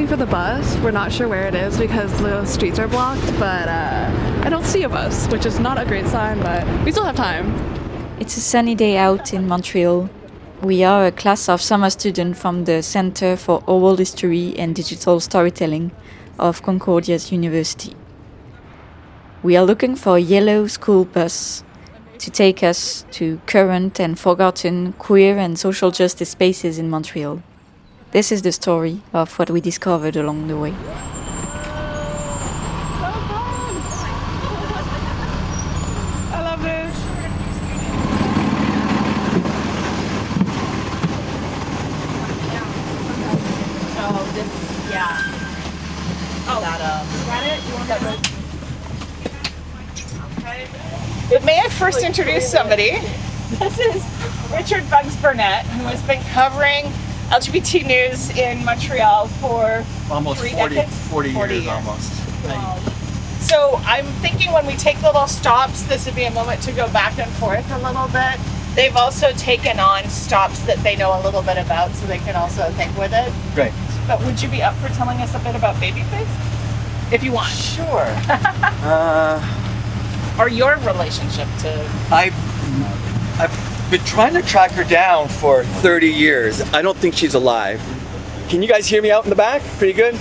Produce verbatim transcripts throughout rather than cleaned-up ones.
looking for the bus. We're not sure where it is because the streets are blocked, but uh, I don't see a bus, which is not a great sign, but we still have time. It's a sunny day out in Montreal. We are a class of summer students from the Center for Oral History and Digital Storytelling of Concordia's University. We are looking for a yellow school bus to take us to current and forgotten queer and social justice spaces in Montreal. This is the story of what we discovered along the way. But may I first introduce somebody? This is Richard Bugs Burnett, who has been covering L G B T news in Montreal for almost three forty, decades? forty, forty years, years. almost. Wow. So I'm thinking when we take little stops, this would be a moment to go back and forth a little bit. They've also taken on stops that they know a little bit about, so they can also think with it. Great. But would you be up for telling us a bit about Babyface? If you want. Sure. uh, or your relationship to... I've, I've been trying to track her down for thirty years. I don't think she's alive. Can you guys hear me out in the back? Pretty good?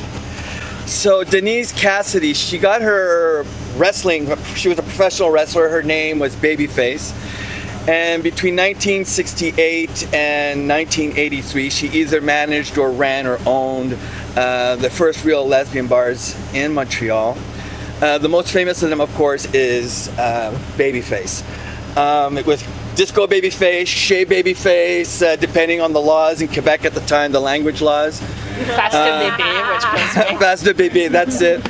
So Denise Cassidy, she got her wrestling, she was a professional wrestler. Her name was Babyface. And between nineteen sixty-eight and nineteen eighty-three, she either managed or ran or owned uh, the first real lesbian bars in Montreal. Uh, the most famous of them, of course, is uh, Babyface. Um, it was Disco Babyface, Chez Babyface, uh, depending on the laws in Quebec at the time, the language laws. Fast uh, Bébé, which was me. Fast Bébé, that's it.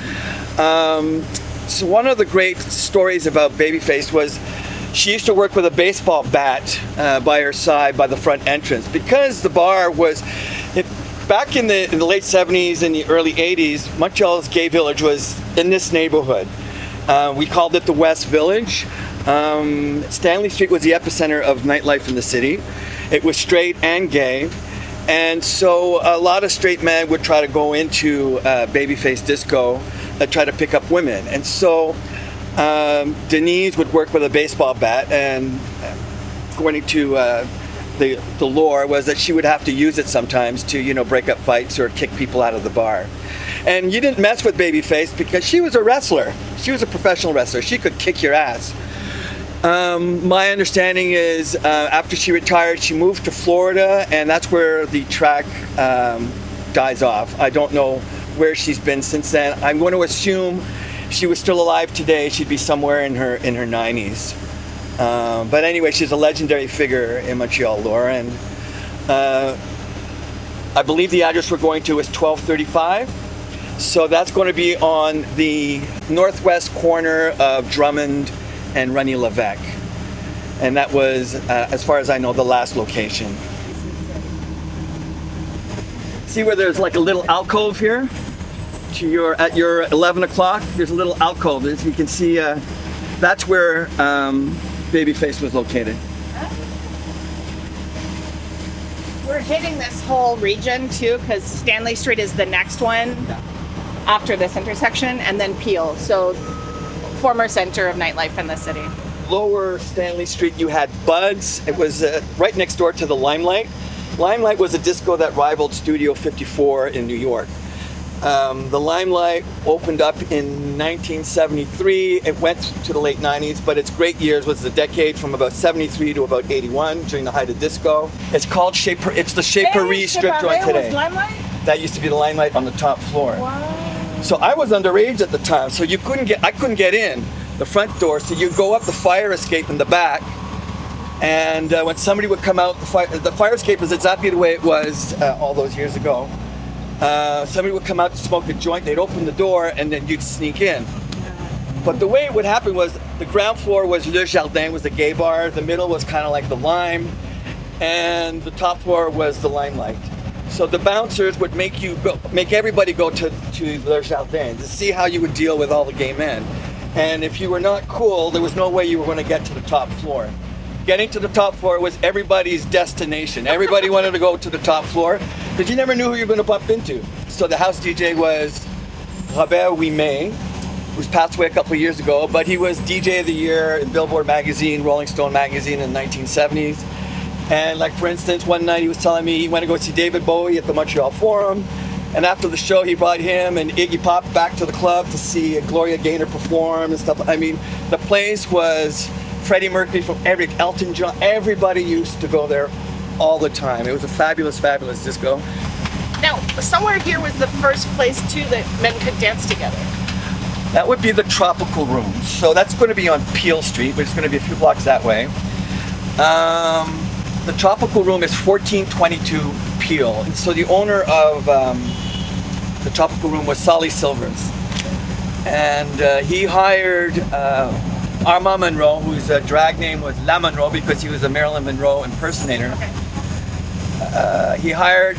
Um, so one of the great stories about Babyface was she used to work with a baseball bat uh, by her side by the front entrance because the bar was... It, Back in the, in the late seventies and the early eighties, Montreal's gay village was in this neighborhood. Uh, we called it the West Village. Um, Stanley Street was the epicenter of nightlife in the city. It was straight and gay. And so a lot of straight men would try to go into uh, Babyface Disco and try to pick up women. And so um, Denise would work with a baseball bat, and according to uh, The, the lore was that she would have to use it sometimes to, you know, break up fights or kick people out of the bar. And you didn't mess with Babyface because she was a wrestler. She was a professional wrestler. She could kick your ass. Um, my understanding is uh, after she retired, she moved to Florida, and that's where the track um, dies off. I don't know where she's been since then. I'm going to assume if she was still alive today, she'd be somewhere in her in her nineties. Um, but anyway, she's a legendary figure in Montreal lore, and uh, I believe the address we're going to is twelve thirty-five. So that's going to be on the northwest corner of Drummond and René Lévesque. And that was, uh, as far as I know, the last location. See where there's like a little alcove here? To your, at your eleven o'clock, there's a little alcove. As you can see, uh, that's where um, Babyface was located. We're hitting this whole region too because Stanley Street is the next one Yeah. after this intersection, and then Peel. So former center of nightlife in the city. Lower Stanley Street, you had Bud's. It was uh, right next door to the Limelight. Limelight was a disco that rivaled Studio fifty-four in New York. Um, the Limelight opened up in nineteen seventy-three. It went to the late nineties, but its great years was the decade from about seventy-three to about eighty-one, during the height of disco. It's called Chez Per- it's the Chez Paris strip joint today. Limelight? That used to be the Limelight on the top floor. Wow. So I was underage at the time, so you couldn't get, I couldn't get in the front door, so you go up the fire escape in the back, and uh, when somebody would come out, the fire, the fire escape is exactly the way it was uh, all those years ago. Uh, somebody would come out to smoke a joint, they'd open the door, and then you'd sneak in. But the way it would happen was the ground floor was Le Jardin, was the gay bar, the middle was kind of like the Lime, and the top floor was the Limelight. So the bouncers would make you go, make everybody go to, to Le Jardin to see how you would deal with all the gay men. And if you were not cool, there was no way you were going to get to the top floor. Getting to the top floor was everybody's destination. Everybody wanted to go to the top floor because you never knew who you were going to bump into. So the house D J was Robert Ouimet, who's passed away a couple of years ago, but he was D J of the Year in Billboard magazine, Rolling Stone magazine in the nineteen seventies. And like, for instance, one night he was telling me he went to go see David Bowie at the Montreal Forum. And after the show, he brought him and Iggy Pop back to the club to see Gloria Gaynor perform and stuff. I mean, the place was Freddie Mercury from every, Elton John, everybody used to go there all the time. It was a fabulous, fabulous disco. Now, somewhere here was the first place too that men could dance together. That would be the Tropical Room. So that's going to be on Peel Street, which is going to be a few blocks that way. Um, the Tropical Room is fourteen twenty-two Peel. And so the owner of um, the Tropical Room was Solly Silvers. And uh, he hired uh, Armand Monroe, whose uh, drag name was La Monroe because he was a Marilyn Monroe impersonator. Okay. Uh, he hired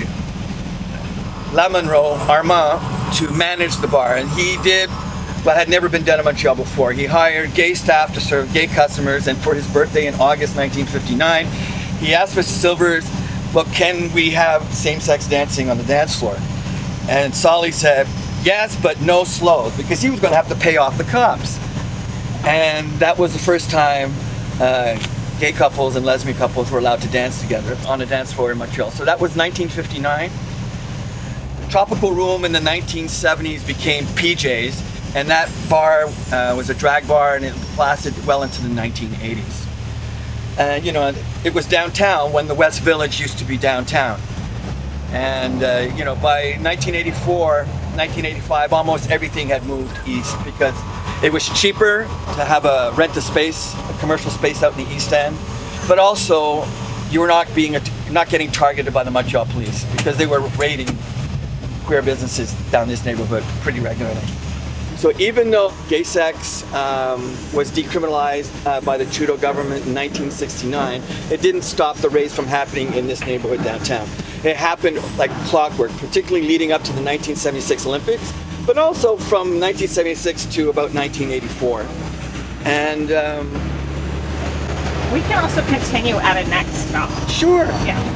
La Monroe, Armand, to manage the bar. And he did what had never been done in Montreal before. He hired gay staff to serve gay customers, and for his birthday in August nineteen fifty-nine, he asked Mister Silvers, well, can we have same-sex dancing on the dance floor? And Solly said, yes, but no slows, because he was going to have to pay off the cops. And that was the first time uh, gay couples and lesbian couples were allowed to dance together on a dance floor in Montreal. So that was nineteen fifty-nine. The Tropical Room in the nineteen seventies became P J's, and that bar uh, was a drag bar, and it lasted well into the nineteen eighties. And you know, it was downtown when the West Village used to be downtown. And uh, you know, by nineteen eighty-four, nineteen eighty-five, almost everything had moved east because it was cheaper to have a rent a space, a commercial space out in the East End, but also you were not being not getting targeted by the Montreal police because they were raiding queer businesses down this neighborhood pretty regularly. So even though gay sex um, was decriminalized uh, by the Trudeau government in nineteen sixty-nine, it didn't stop the raids from happening in this neighborhood downtown. It happened like clockwork, particularly leading up to the nineteen seventy-six Olympics, but also from nineteen seventy-six to about nineteen eighty-four. And um, we can also continue at a next stop. Sure. Yeah.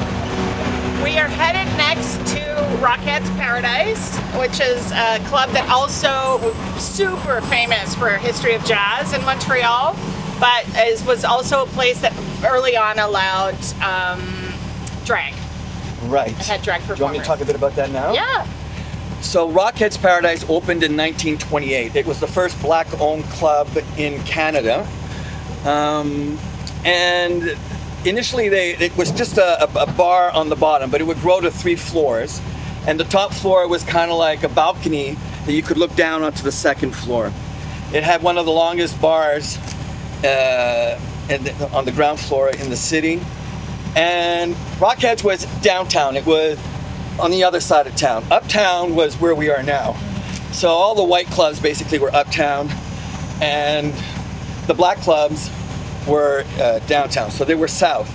We are headed next to Rockettes Paradise, which is a club that also was super famous for history of jazz in Montreal, but is, was also a place that early on allowed um, drag. Right. It had drag performers. Do you want me to talk a bit about that now? Yeah. So Rockettes Paradise opened in nineteen twenty-eight. It was the first black-owned club in Canada. Um, and initially they, it was just a, a bar on the bottom, but it would grow to three floors. And the top floor was kind of like a balcony that you could look down onto the second floor. It had one of the longest bars uh, in the, on the ground floor in the city. And Rockettes was downtown. It was on the other side of town. Uptown was where we are now. So all the white clubs basically were uptown, and the black clubs were uh, downtown. So they were south.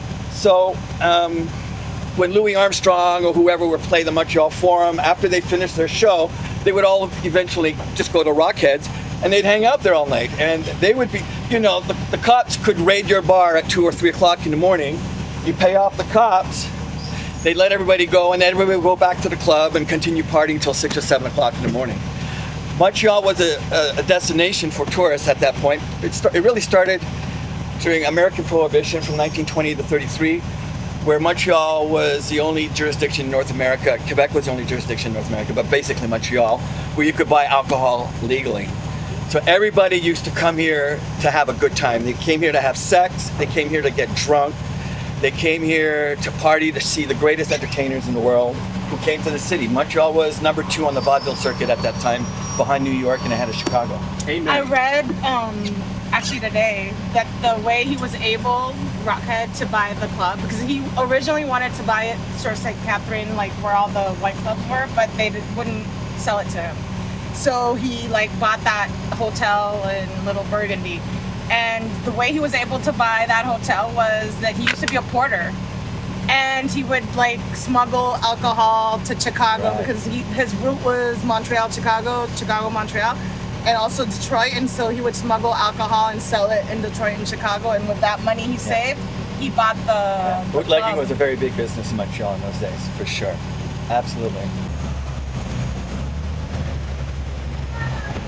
So um, when Louis Armstrong or whoever would play the Montreal Forum, after they finished their show, they would all eventually just go to Rockettes, and they'd hang out there all night. And they would be, you know, the, the cops could raid your bar at two or three o'clock in the morning. You pay off the cops, they'd let everybody go, and then everybody would go back to the club and continue partying until six or seven o'clock in the morning. Montreal was a, a, a destination for tourists at that point. It, start, it really started during American Prohibition from nineteen twenty to thirty-three, where Montreal was the only jurisdiction in North America. Quebec was the only jurisdiction in North America, but basically Montreal, where you could buy alcohol legally. So everybody used to come here to have a good time. They came here to have sex, they came here to get drunk, they came here to party, to see the greatest entertainers in the world who came to the city. Montreal was number two on the vaudeville circuit at that time, behind New York and ahead of Chicago. Amen. I read um, actually today that the way he was able, Rockhead, to buy the club, because he originally wanted to buy it Sur Saint Catherine, like where all the white clubs were, but they did, wouldn't sell it to him. So he like bought that hotel in Little Burgundy. And the way he was able to buy that hotel was that he used to be a porter, and he would like smuggle alcohol to Chicago, right, because he, his route was Montreal, Chicago, Chicago, Montreal, and also Detroit. And so he would smuggle alcohol and sell it in Detroit and Chicago. And with that money he saved, yeah, he bought the. Yeah. Bootlegging was a very big business in Montreal in those days, for sure. Absolutely.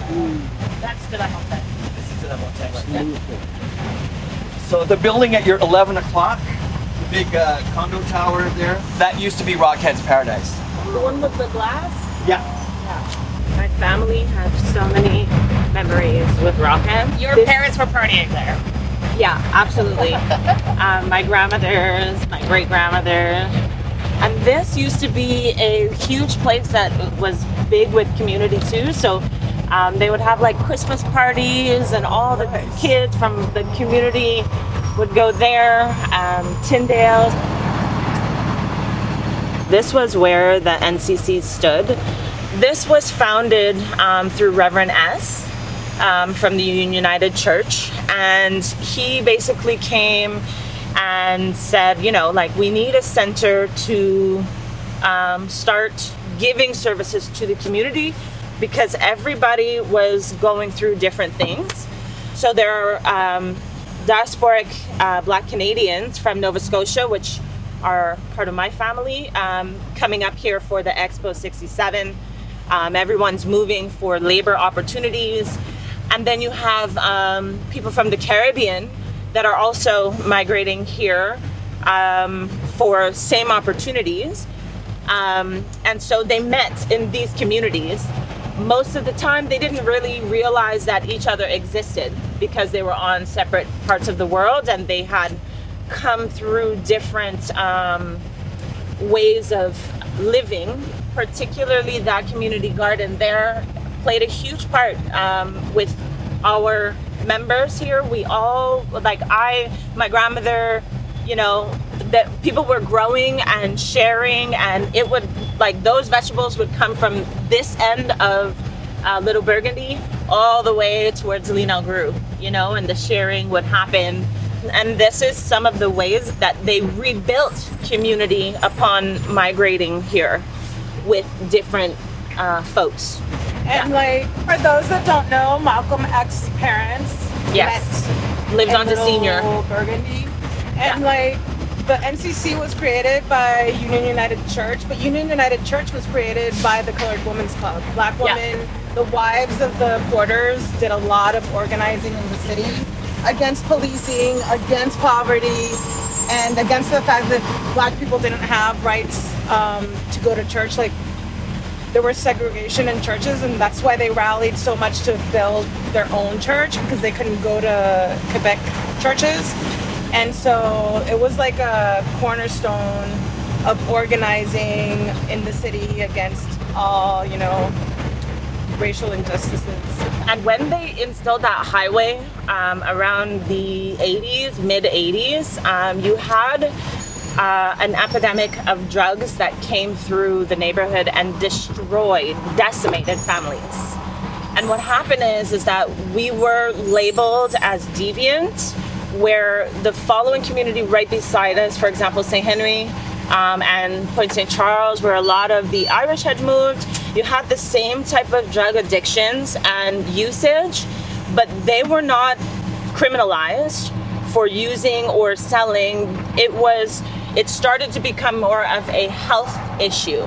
That's De La Montagne. This is De La Montagne right there. So the building at your eleven o'clock, the big uh, condo tower there, that used to be Rockhead's Paradise. The one with the glass? Yeah. Yeah. My family has so many memories with Rockhead. Your this, parents were partying there? Yeah, absolutely. um, my grandmothers, my great-grandmother. And this used to be a huge place that was big with community too. So um, they would have like Christmas parties and all the nice. kids from the community would go there. Um, Tyndale. This was where the N C C stood. This was founded um, through Reverend S. Um, from the United Church, and he basically came and said, you know, like, we need a center to um, start giving services to the community because everybody was going through different things. So there are um, diasporic uh, Black Canadians from Nova Scotia, which are part of my family, um, coming up here for the Expo sixty-seven. Um, everyone's moving for labor opportunities. And then you have um, people from the Caribbean that are also migrating here um, for same opportunities. Um, and so they met in these communities. Most of the time, they didn't really realize that each other existed because they were on separate parts of the world and they had come through different um, ways of living, particularly that community garden there played a huge part um, with our members here. We all, like I, my grandmother, you know, that people were growing and sharing, and it would, like, those vegetables would come from this end of uh, Little Burgundy all the way towards L'Île Grue, you know, and the sharing would happen. And this is some of the ways that they rebuilt community upon migrating here with different uh, folks. And yeah. like, for those that don't know, Malcolm X's parents yes. met lived on to senior Burgundy. And yeah. like, the N C C was created by Union United Church, but Union United Church was created by the Colored Women's Club. Black women, yeah. the wives of the porters did a lot of organizing in the city against policing, against poverty, and against the fact that Black people didn't have rights um, to go to church. Like, there was segregation in churches, and that's why they rallied so much to build their own church, because they couldn't go to Quebec churches. And so it was like a cornerstone of organizing in the city against all, you know, racial injustices. And when they installed that highway um, around the eighties, mid eighties, um, you had Uh, an epidemic of drugs that came through the neighborhood and destroyed, decimated families. And what happened is, is that we were labeled as deviant, where the following community right beside us, for example, Saint Henry um, and Point Saint Charles, where a lot of the Irish had moved, you had the same type of drug addictions and usage, but they were not criminalized for using or selling. It was It started to become more of a health issue.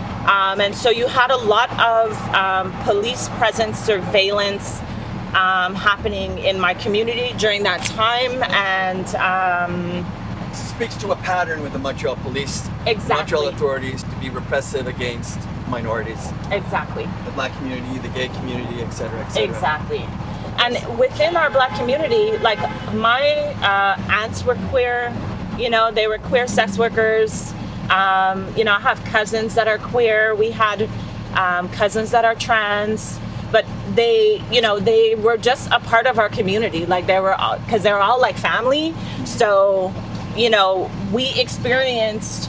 Um, and so you had a lot of um, police presence, surveillance um, happening in my community during that time. And um, speaks to a pattern with the Montreal police, exactly. Montreal authorities to be repressive against minorities. Exactly. The Black community, the gay community, et cetera, et cetera. Exactly. And within our Black community, like, my uh, aunts were queer. You know, they were queer sex workers. Um, you know, I have cousins that are queer. We had um, cousins that are trans, but they, you know, they were just a part of our community. Like, they were all, because they're all like family. So, you know, we experienced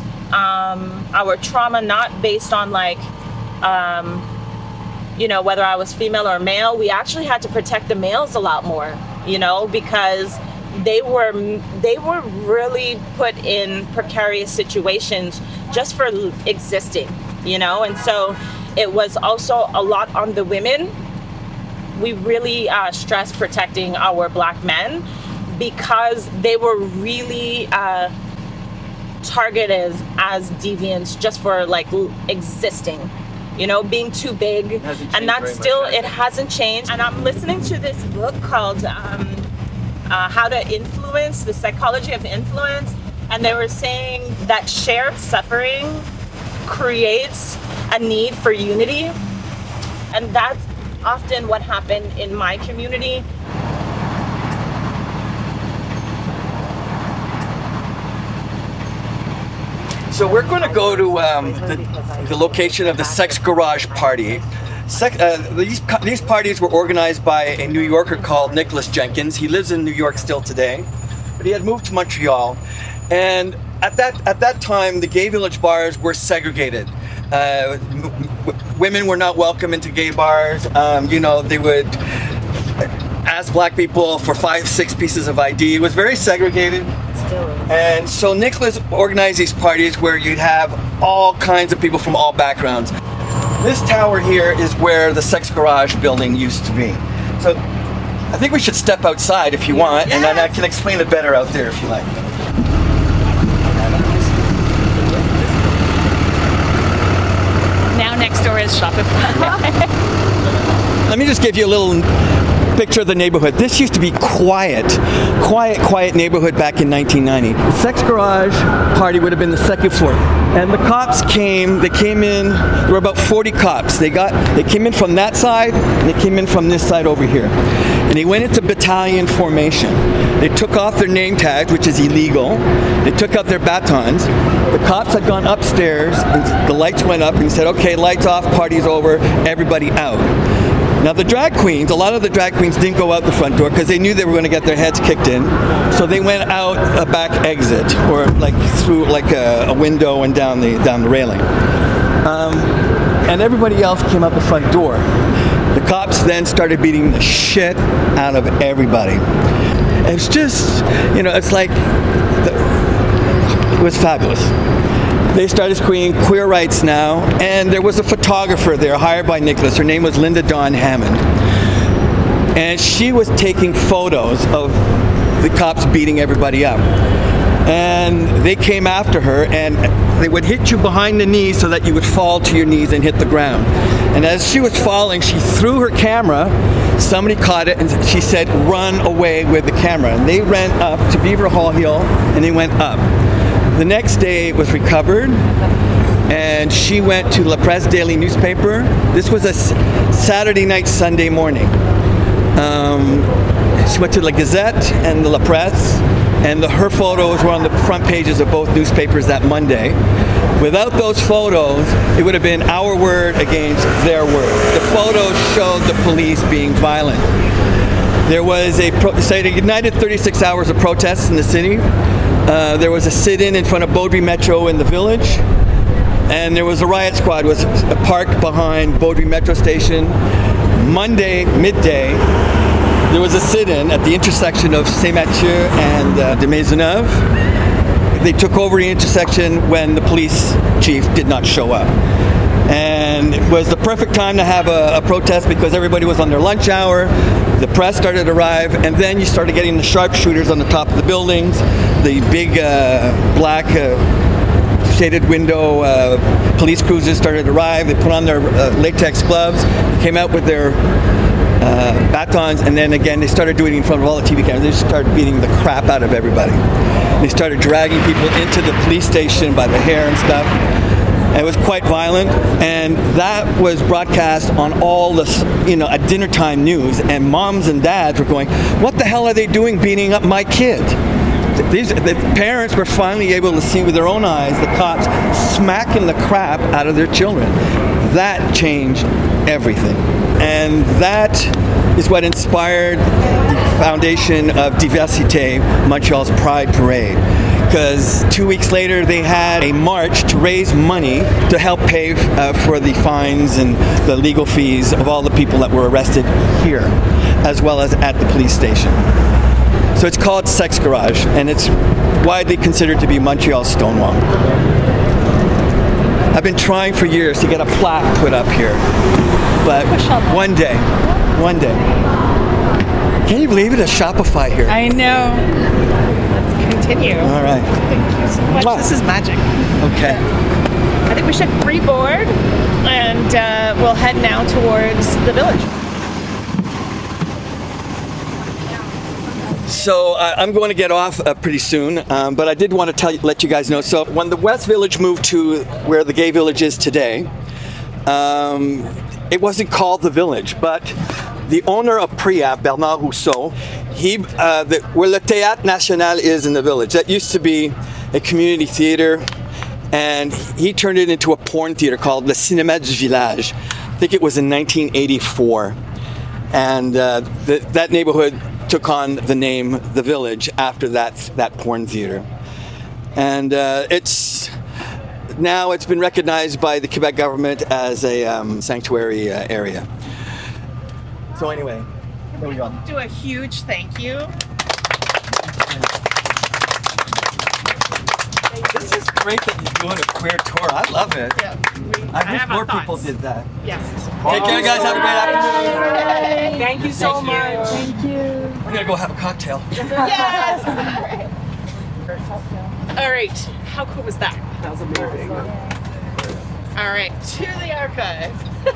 um, our trauma not based on like, um, you know, whether I was female or male. We actually had to protect the males a lot more, you know, because they were they were really put in precarious situations just for existing, you know. And so it was also a lot on the women. We really uh, stressed protecting our Black men because they were really uh, targeted as deviants just for like existing, you know, being too big, and that's still, it hasn't changed. And I'm listening to this book called um, uh, How to Influence, the Psychology of Influence, and they were saying that shared suffering creates a need for unity, and that's often what happened in my community. So we're going to go to um, the, the location of the Sex Garage Party. Sex, uh, these, these parties were organized by a New Yorker called Nicholas Jenkins. He lives in New York still today, but he had moved to Montreal. And at that at that time, the gay village bars were segregated. Uh, m- w- women were not welcome into gay bars. Um, you know, they would ask black people for five, six pieces of I D. It was very segregated. And so Nicholas organized these parties where you'd have all kinds of people from all backgrounds. This tower here is where the Sex Garage building used to be. So I think we should step outside if you want, yes. And then I can explain it better out there if you like. Now next door is Shopify. Let me just give you a little picture of the neighborhood. This used to be quiet, quiet, quiet neighborhood back in nineteen ninety. The Sex Garage Party would have been the second floor. And the cops came, they came in, there were about forty cops. They got, they came in from that side, and they came in from this side over here. And they went into battalion formation. They took off their name tags, which is illegal. They took out their batons. The cops had gone upstairs, and the lights went up, and he said, okay, lights off, party's over, everybody out. Now the drag queens, a lot of the drag queens didn't go out the front door because they knew they were going to get their heads kicked in. So they went out a back exit, or like through like a, a window and down the down the railing. Um, and everybody else came out the front door. The cops then started beating the shit out of everybody. It's just, you know, it's like, the, it was fabulous. They started screaming queer rights now, and there was a photographer there hired by Nicholas. Her name was Linda Dawn Hammond. And she was taking photos of the cops beating everybody up. And they came after her, and they would hit you behind the knees so that you would fall to your knees and hit the ground. And as she was falling, she threw her camera. Somebody caught it, and she said, run away with the camera. And they ran up to Beaver Hall Hill, and they went up. The next day it was recovered, and she went to La Presse Daily newspaper. This was a Saturday night, Sunday morning. Um, she went to La Gazette and the La Presse, and the, her photos were on the front pages of both newspapers that Monday. Without those photos, it would have been our word against their word. The photos showed the police being violent. There was a, pro- so it ignited thirty-six hours of protests in the city. Uh, there was a sit-in in front of Beaudry Metro in the village, and there was a riot squad was parked behind Beaudry Metro station. Monday, midday, there was a sit-in at the intersection of Saint-Mathieu and uh, de Maisonneuve. They took over the intersection when the police chief did not show up. And it was the perfect time to have a, a protest because everybody was on their lunch hour. The press started to arrive, and then you started getting the sharpshooters on the top of the buildings, the big uh, black uh, shaded window uh, police cruisers started to arrive. They put on their uh, latex gloves, came out with their uh, batons, and then again they started doing it in front of all the T V cameras. They just started beating the crap out of everybody. They started dragging people into the police station by the hair and stuff. It was quite violent, and that was broadcast on all the, you know, at dinner time news, and moms and dads were going, what the hell are they doing beating up my kid? These, the parents were finally able to see with their own eyes the cops smacking the crap out of their children. That changed everything. And that is what inspired the foundation of Diversité, Montreal's Pride Parade. Because two weeks later they had a march to raise money to help pay uh, for the fines and the legal fees of all the people that were arrested here, as well as at the police station. So it's called Sex Garage, and it's widely considered to be Montreal's Stonewall. I've been trying for years to get a plaque put up here, but one day, one day. Can you believe it? A Shopify here. I know. Continue. All right. Thank you so much. Wow. This is magic. Okay. I think we we should reboard and uh, we'll head now towards the village. So uh, I'm going to get off uh, pretty soon, um, but I did want to tell you, let you guys know. So when the West Village moved to where the gay village is today, um, it wasn't called the village, but the owner of Priap, Bernard Rousseau, he, uh, the, where Le Théâtre National is in the village, that used to be a community theater, and he turned it into a porn theater called Le Cinéma du Village. I think it was in nineteen eighty-four, and uh, the, that neighborhood took on the name The Village after that that porn theater. And uh, it's now it's been recognized by the Quebec government as a um, sanctuary uh, area. So anyway, here we go. Do a huge thank you. This is great that you're doing a queer tour. I love it. Yeah, we, I wish have more our thoughts. people did that. Yes. Take care, guys. Have a great afternoon. Thank you so much. Thank you. We're gonna go have a cocktail. Yes. All right. How cool was that? That was amazing. All right. To the archive.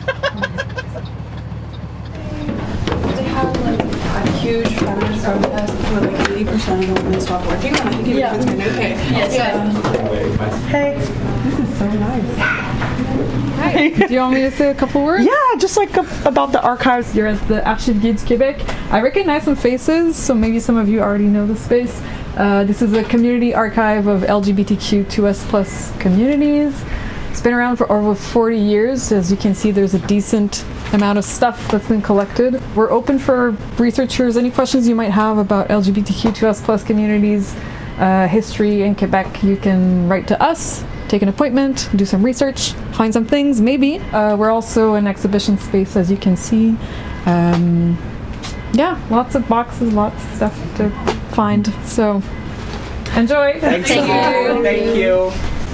They have like a huge feminist protest where like eighty percent of the women stopped working, and I think it yeah. was okay. Yes. Yeah. Hey, this is so nice. Hi. Do you want me to say a couple words? Yeah, just like a, about the archives. You're at the Archives Guides Québec. I recognize some faces, so maybe some of you already know the space. Uh, this is a community archive of L G B T Q two S plus communities. It's been around for over forty years. As you can see, there's a decent amount of stuff that's been collected. We're open for researchers. Any questions you might have about L G B T Q two S plus communities, uh, history in Quebec, you can write to us, take an appointment, do some research, find some things, maybe. Uh, we're also an exhibition space, as you can see. Um, yeah, lots of boxes, lots of stuff to find. So, enjoy. Thank you. Thank you.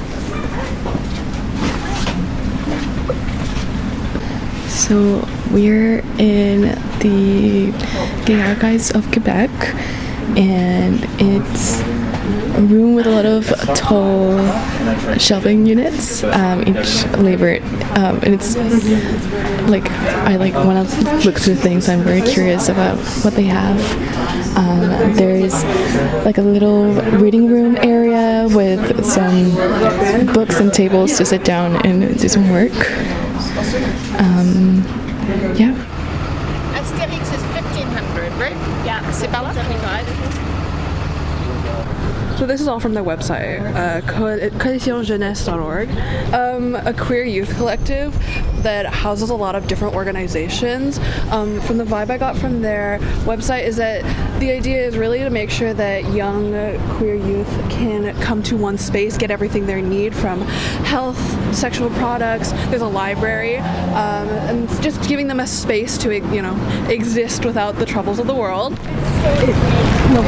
So we're in the Gay Archives of Quebec, and it's a room with a lot of tall shelving units, um, each laboured, um, and it's like I like want to look through things. I'm very curious about what they have. Um, there's like a little reading room area with some books and tables to sit down and do some work. Um, yeah. Asterix is fifteen hundred, right? Yeah. C'est par là? So this is all from their website, uh, coalition jeunesse dot org, um, a queer youth collective that houses a lot of different organizations. Um, from the vibe I got from their website is that the idea is really to make sure that young queer youth can come to one space, get everything they need from health, sexual products. There's a library, um, and just giving them a space to, you know, exist without the troubles of the world. No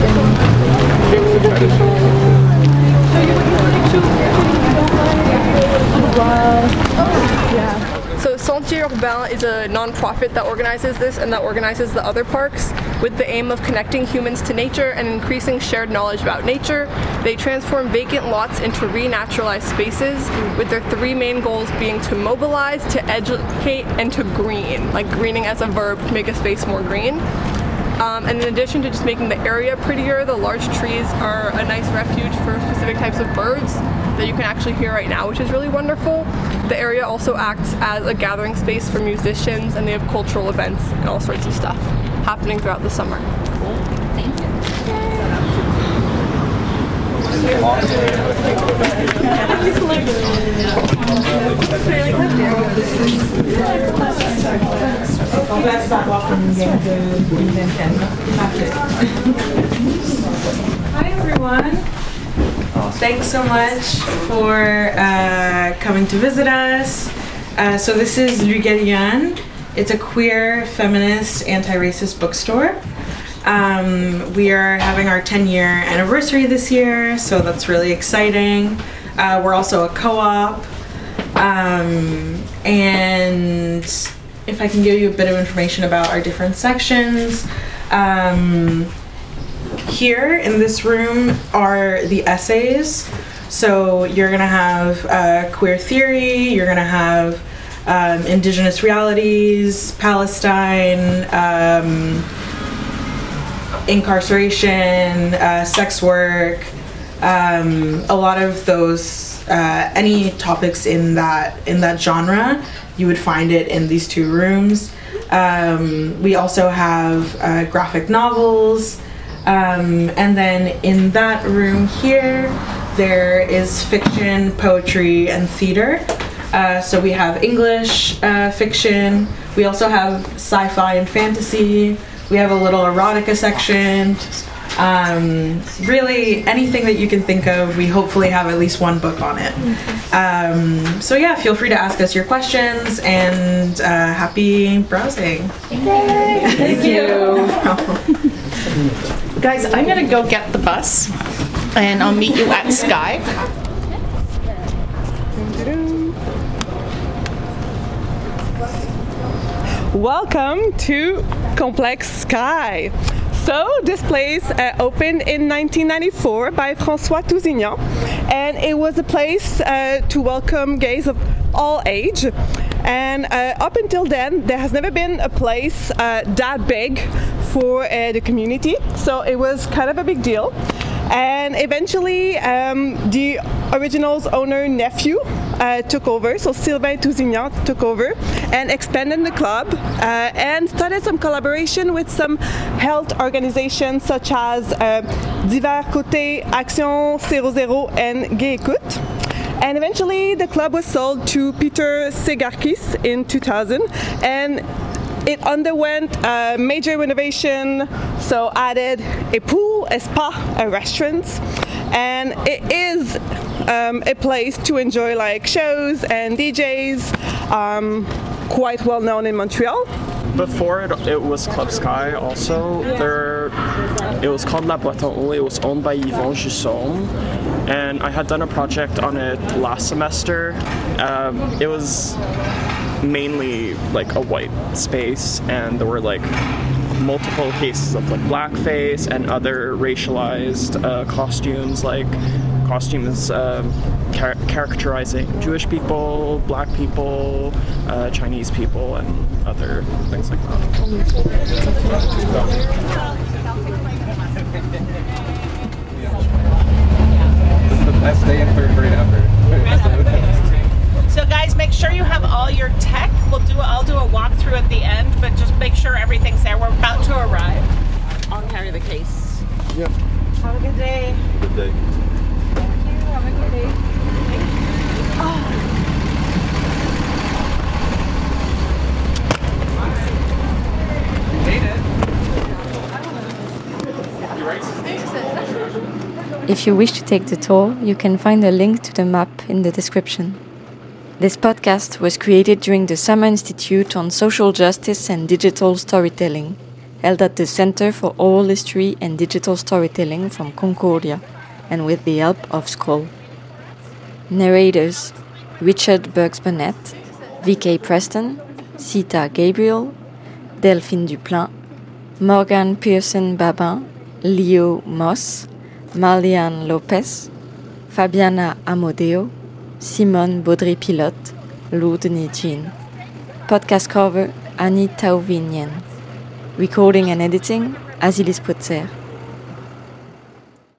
So Sentier Urbain is a non-profit that organizes this and that organizes the other parks with the aim of connecting humans to nature and increasing shared knowledge about nature. They transform vacant lots into renaturalized spaces, with their three main goals being to mobilize, to educate, and to green, like greening as a verb to make a space more green. Um, and in addition to just making the area prettier, the large trees are a nice refuge for specific types of birds that you can actually hear right now, which is really wonderful. The area also acts as a gathering space for musicians, and they have cultural events and all sorts of stuff happening throughout the summer. Cool. Thank you. Hi everyone. Thanks so much for uh, coming to visit us. Uh, so this is Rugelian. It's a queer, feminist, anti-racist bookstore. Um, we are having our ten year anniversary this year, so that's really exciting. Uh, we're also a co-op. Um, and if I can give you a bit of information about our different sections. Um, here in this room are the essays. So you're going to have uh, queer theory, you're going to have um, indigenous realities, Palestine, um, incarceration, uh, sex work, um, a lot of those, uh, any topics in that in that genre, you would find it in these two rooms. Um, we also have uh, graphic novels, um, and then in that room here, there is fiction, poetry, and theater. Uh, so we have English uh, fiction. We also have sci-fi and fantasy. We have a little erotica section. Um, really, anything that you can think of, we hopefully have at least one book on it. Um, so yeah, feel free to ask us your questions, and uh, happy browsing. Yay. Thank you. Guys, I'm gonna go get the bus, and I'll meet you at Sky. Welcome to Complex Sky. So this place uh, opened in nineteen ninety-four by François Tousignan, and it was a place uh, to welcome gays of all age. And uh, up until then, there has never been a place uh, that big for uh, the community, so it was kind of a big deal. And eventually, um, the original's owner nephew uh, took over, so Sylvain Tousignan took over and expanded the club uh, and started some collaboration with some health organizations such as uh, Divers Côtés, Action zero zero, and Gay Écoute. And eventually, the club was sold to Peter Segarkis in two thousand, and it underwent a major renovation, so added a pool, a spa, a restaurant, and it is um, a place to enjoy like shows and D Js, um, quite well known in Montreal. Before it, it was Club Sky also. There, it was called La Boîte en Haut. It was owned by Yvon Jusson, and I had done a project on it last semester. Um, it was mainly like a white space, and there were like multiple cases of like blackface and other racialized uh, costumes, like costumes uh, char- characterizing Jewish people, black people, uh, Chinese people, and other things like that. This is the best day in third grade ever. So guys, make sure you have all your tech. We'll do. I'll do a walkthrough at the end, but just make sure everything's there. We're about to arrive. I'll carry the case. Yep. Have a good day. Good day. Thank you. Have a good day. Oh. If you wish to take the tour, you can find a link to the map in the description. This podcast was created during the Summer Institute on Social Justice and Digital Storytelling, held at the Center for Oral History and Digital Storytelling from Concordia, and with the help of Scroll. Narrators: Richard Burks-Burnett, V K Preston, Sita Gabriel, Delphine Duplain, Morgan Pearson-Babin, Leo Moss, Malian Lopez, Fabiana Amodeo, Simone Baudry-Pilote, Lourdni Jean. Podcast cover, Annie Tauvignen. Recording and editing, Azilis Putzer.